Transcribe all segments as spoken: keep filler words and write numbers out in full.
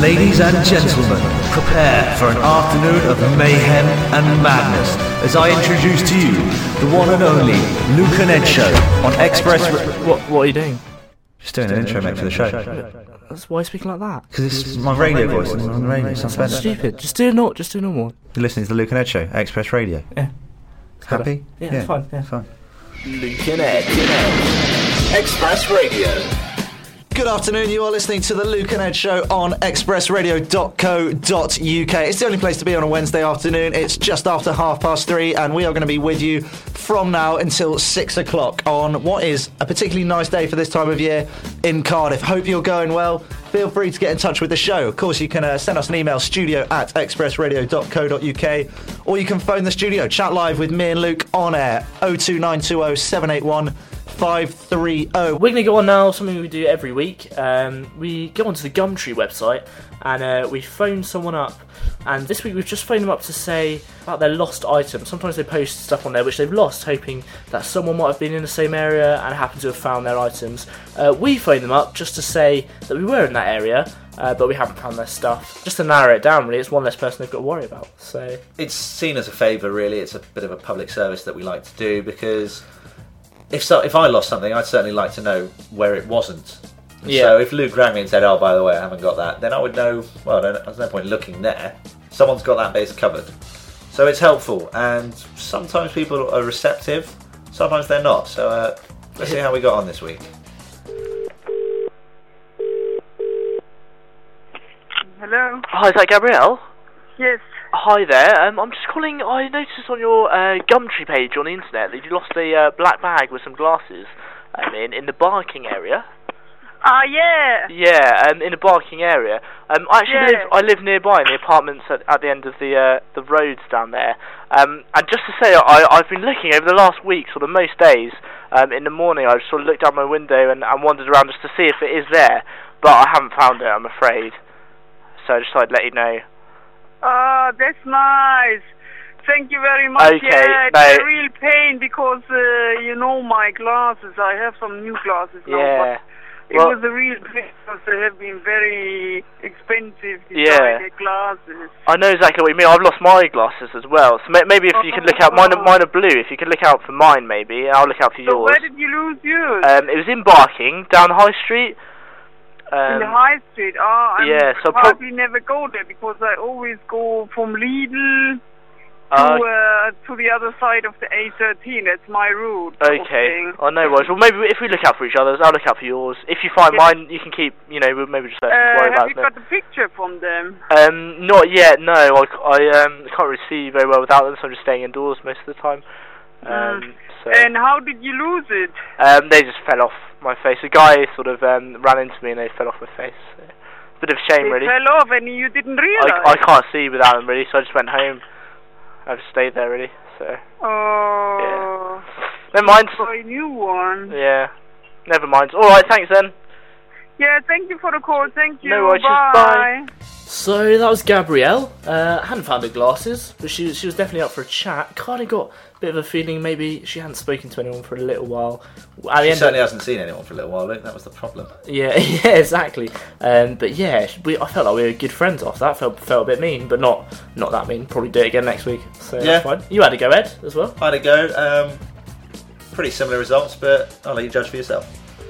Ladies and gentlemen, prepare for an afternoon of mayhem and madness as I introduce to you the one and only Luke and Ed Show on Express... What, what are you doing? Just doing an intro, mate, for the show. That's why you're speaking like that. Because it's my radio voice and on the radio. It sounds better. Stupid. Just do not. Just do normal. You're listening to the Luke and Ed Show, Express Radio. Yeah. Happy? Yeah, yeah, it's fine. Yeah. Fine. Luke and Ed. Express Radio. Good afternoon, you are listening to the Luke and Ed Show on express radio dot co dot uk. It's the only place to be on a Wednesday afternoon. It's just after half past three and we are going to be with you from now until six o'clock on what is a particularly nice day for this time of year in Cardiff. Hope you're going well. Feel free to get in touch with the show. Of course, you can uh, send us an email, studio at express radio dot co dot uk, or you can phone the studio, chat live with me and Luke on air, oh two nine two oh seven eight one five three oh. We're going to go on now, something we do every week. Um, we go onto the Gumtree website and uh, we phone someone up. And this week we've just phoned them up to say about their lost items. Sometimes they post stuff on there which they've lost, hoping that someone might have been in the same area and happened to have found their items. Uh, we phoned them up just to say that we were in that area, uh, but we haven't found their stuff. Just to narrow it down, really, it's one less person they've got to worry about. So it's seen as a favour, really. It's a bit of a public service that we like to do because if so, if I lost something, I'd certainly like to know where it wasn't. Yeah. So if Luke rang me and said, "Oh, by the way, I haven't got that," then I would know. Well, there's no point looking there. Someone's got that base covered. So it's helpful, and sometimes people are receptive, sometimes they're not. So uh, let's see how we got on this week. Hello. Hi, is that Gabrielle? Yes. Hi there, um, I'm just calling. I noticed on your uh, Gumtree page on the internet that you lost a uh, black bag with some glasses um, in, in the Barking area. Ah, uh, yeah. Yeah, um, in the Barking area. Um, I actually yeah. live. I live nearby in the apartments at, at the end of the uh, the roads down there. Um, and just to say, I, I've been looking over the last week, sort of most days. Um, in the morning, I sort of looked out my window and, and wandered around just to see if it is there, but I haven't found it, I'm afraid. So I just thought I'd let you know. Ah, uh, that's nice. Thank you very much. Okay, yeah, it's no. a real pain because, uh, you know, my glasses, I have some new glasses now, yeah. but it well, was a real pain because they have been very expensive yeah. glasses. I know exactly what you mean. I've lost my glasses as well. So maybe if you could look out, mine are, mine are blue. If you could look out for mine, maybe, I'll look out for so yours. where did you lose yours? Um, it was in Barking, down High Street. Um, in the High Street? Ah, I yeah, so probably never go there because I always go from Lidl to, uh, uh, to the other side of the A thirteen. That's my route. Okay. Oh, no worries. Well, maybe if we look out for each other's, I'll look out for yours. If you find yeah. mine, you can keep, you know, we'll maybe just don't uh, worry about it. it. Have you got the picture from them? Um, not yet, no. I, I um, can't really see very well without them, so I'm just staying indoors most of the time. Um, mm. so. And how did you lose it? Um, they just fell off my face. A guy sort of um, ran into me and they fell off my face. So, bit of a shame, they really. fell off and you didn't realise? I, I can't see without them, really, so I just went home. I've stayed there, really. So. Oh. Yeah. Never mind. For a new one. Yeah. Never mind. All right. Thanks then. Yeah. Thank you for the call. Thank you. No worries. Bye. Bye. So that was Gabrielle. Uh, hadn't found her glasses, but she she was definitely up for a chat. Kind of got a bit of a feeling maybe she hadn't spoken to anyone for a little while. At the she end certainly of, hasn't seen anyone for a little while, Luke. That was the problem. Yeah, yeah, exactly. Um, but yeah, we, I felt like we were good friends after that. Felt felt a bit mean, but not not that mean. Probably do it again next week. So yeah. That's fine. You had a go, Ed, as well. I had a go. Um, pretty similar results, but I'll let you judge for yourself.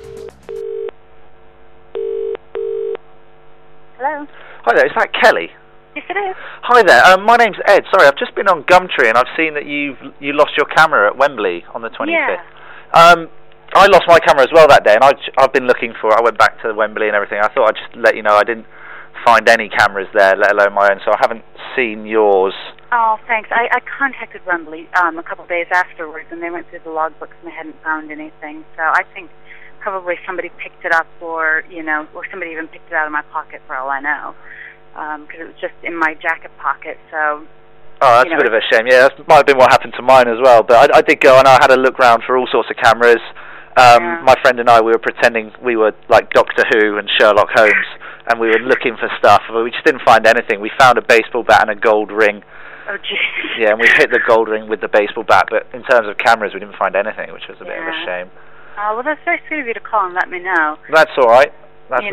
Hello. Hi there, is that Kelly? Yes, it is. Hi there, um, my name's Ed. Sorry, I've just been on Gumtree and I've seen that you've you lost your camera at Wembley on the twenty-fifth. Yeah. Um, I lost my camera as well that day, and I, I've been looking for it. I went back to Wembley and everything. I thought I'd just let you know I didn't find any cameras there, let alone my own, so I haven't seen yours. Oh, thanks. I, I contacted Wembley um, a couple of days afterwards, and they went through the logbooks and they hadn't found anything. So I think probably somebody picked it up, or you know, or somebody even picked it out of my pocket for all I know. Because um, it was just in my jacket pocket, so... Oh, that's you know, a bit of a shame. Yeah, that might have been what happened to mine as well. But I, I did go and I had a look round for all sorts of cameras. Um, yeah. My friend and I, we were pretending we were like Doctor Who and Sherlock Holmes, and we were looking for stuff, but we just didn't find anything. We found a baseball bat and a gold ring. Oh, jeez. Yeah, and we hit the gold ring with the baseball bat, but in terms of cameras, we didn't find anything, which was a yeah. bit of a shame. Oh, well, that's very sweet of you to call and let me know. That's all right. That's you